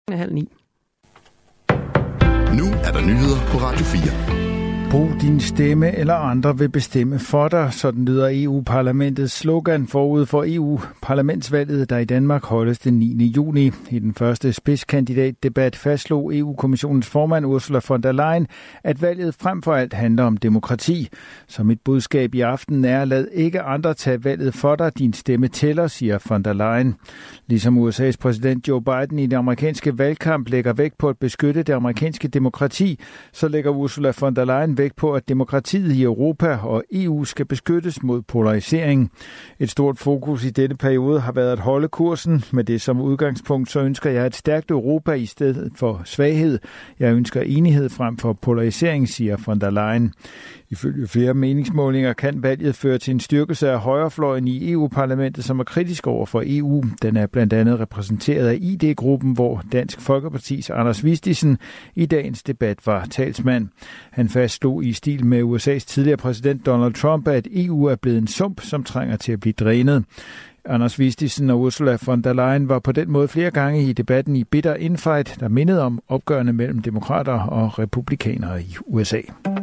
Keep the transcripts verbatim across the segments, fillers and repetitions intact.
halv ni. Nu er der nyheder på Radio fire. Brug din stemme, eller andre vil bestemme for dig. Sådan lyder E U-parlamentets slogan forud for E U-parlamentsvalget, der i Danmark holdes den niende juni. I den første spidskandidatdebat fastslog E U-kommissionens formand Ursula von der Leyen, at valget frem for alt handler om demokrati. Så mit budskab i aften er, lad ikke andre tage valget for dig. Din stemme tæller, siger von der Leyen. Ligesom U S A's præsident Joe Biden i den amerikanske valgkamp lægger vægt på at beskytte det amerikanske demokrati, så lægger Ursula von der Leyen vægt på, at demokratiet i Europa og E U skal beskyttes mod polarisering. Et stort fokus i denne periode har været at holde kursen. Med det som udgangspunkt, så ønsker jeg et stærkt Europa i stedet for svaghed. Jeg ønsker enighed frem for polarisering, siger von der Leyen. Ifølge flere meningsmålinger kan valget føre til en styrkelse af højrefløjen i E U-parlamentet, som er kritisk over for E U. Den er blandt andet repræsenteret af I D-gruppen, hvor Dansk Folkepartis Anders Vistisen i dagens debat var talsmand. Han fastslog i stil med U S A's tidligere præsident Donald Trump, at E U er blevet en sump, som trænger til at blive drænet. Anders Vistisen og Ursula von der Leyen var på den måde flere gange i debatten i bitter infight, der mindede om opgørene mellem demokrater og republikanere i U S A.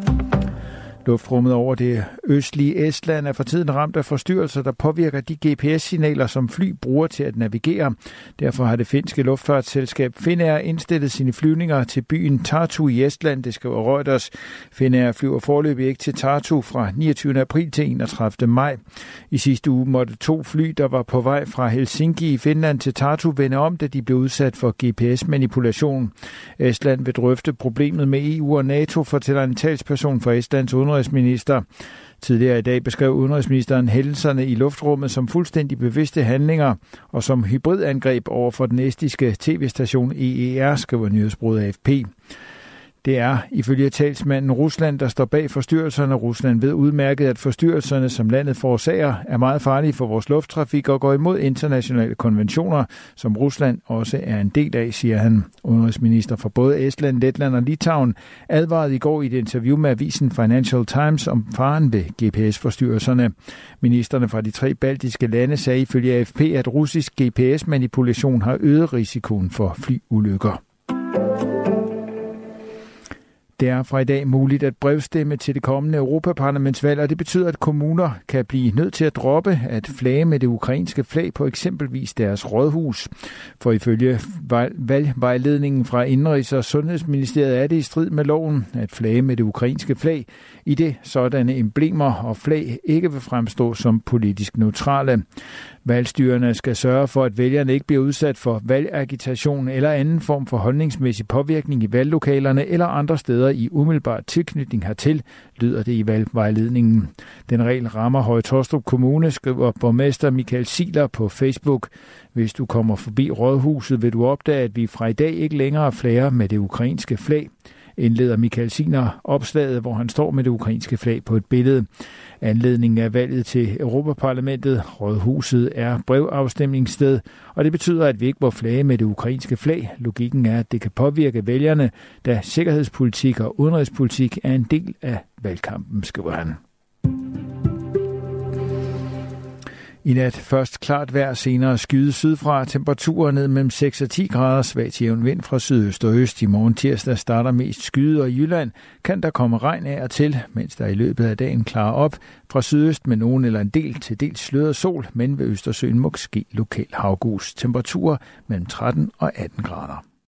Luftrummet over det østlige Estland er for tiden ramt af forstyrrelser, der påvirker de G P S-signaler, som fly bruger til at navigere. Derfor har det finske luftfartsselskab Finnair indstillet sine flyvninger til byen Tartu i Estland, det skriver Reuters. Finnair flyver foreløbig ikke til Tartu fra niogtyvende april til enogtredivte maj. I sidste uge måtte to fly, der var på vej fra Helsinki i Finland til Tartu, vende om, da de blev udsat for G P S-manipulation. Estland vil drøfte problemet med E U og NATO, fortæller en talsperson for Estlands udenrigsminister. Tidligere i dag beskrev udenrigsministeren hændelserne i luftrummet som fuldstændig bevidste handlinger og som hybridangreb over for den estiske tv-station E E R, skriver nyhedsbureauet A F P. Det er ifølge talsmanden Rusland, der står bag forstyrrelserne. Rusland ved udmærket, at forstyrrelserne, som landet forårsager, er meget farlige for vores lufttrafik og går imod internationale konventioner, som Rusland også er en del af, siger han. Udenrigsminister for både Estland, Letland og Litauen advarede i går i et interview med avisen Financial Times om faren ved G P S-forstyrrelserne. Ministerne fra de tre baltiske lande sagde ifølge A F P, at russisk G P S-manipulation har øget risikoen for flyulykker. Det er fra i dag muligt at brevstemme til det kommende Europaparlamentsvalg, og det betyder, at kommuner kan blive nødt til at droppe at flage med det ukrainske flag på eksempelvis deres rådhus. For ifølge valgvejledningen fra Indenrigs- og Sundhedsministeriet er det i strid med loven at flage med det ukrainske flag, i det sådanne emblemer og flag ikke vil fremstå som politisk neutrale. Valgstyrerne skal sørge for, at vælgerne ikke bliver udsat for valgagitation eller anden form for holdningsmæssig påvirkning i valglokalerne eller andre steder i umiddelbar tilknytning hertil, lyder det i valgvejledningen. Den regel rammer Høje-Taastrup Kommune, skriver borgmester Michael Siler på Facebook. Hvis du kommer forbi rådhuset, vil du opdage, at vi fra i dag ikke længere flager med det ukrainske flag. Indleder Michael Siler opslaget, hvor han står med det ukrainske flag på et billede. Anledningen af valget til Europaparlamentet, rådhuset, er brevafstemningssted, og det betyder, at vi ikke må flage med det ukrainske flag. Logikken er, at det kan påvirke vælgerne, da sikkerhedspolitik og udenrigspolitik er en del af valgkampen, skriver han. I nat først klart vejr, senere skyde sydfra, temperaturer ned mellem seks og ti grader, svag til jævn vind fra sydøst og øst. I morgen tirsdag starter mest skyde, og i Jylland kan der komme regn af og til, mens der i løbet af dagen klarer op fra sydøst med nogen eller en del til dels sløret sol, men ved Østersøen måske lokal havgus. Temperaturer mellem tretten og atten grader.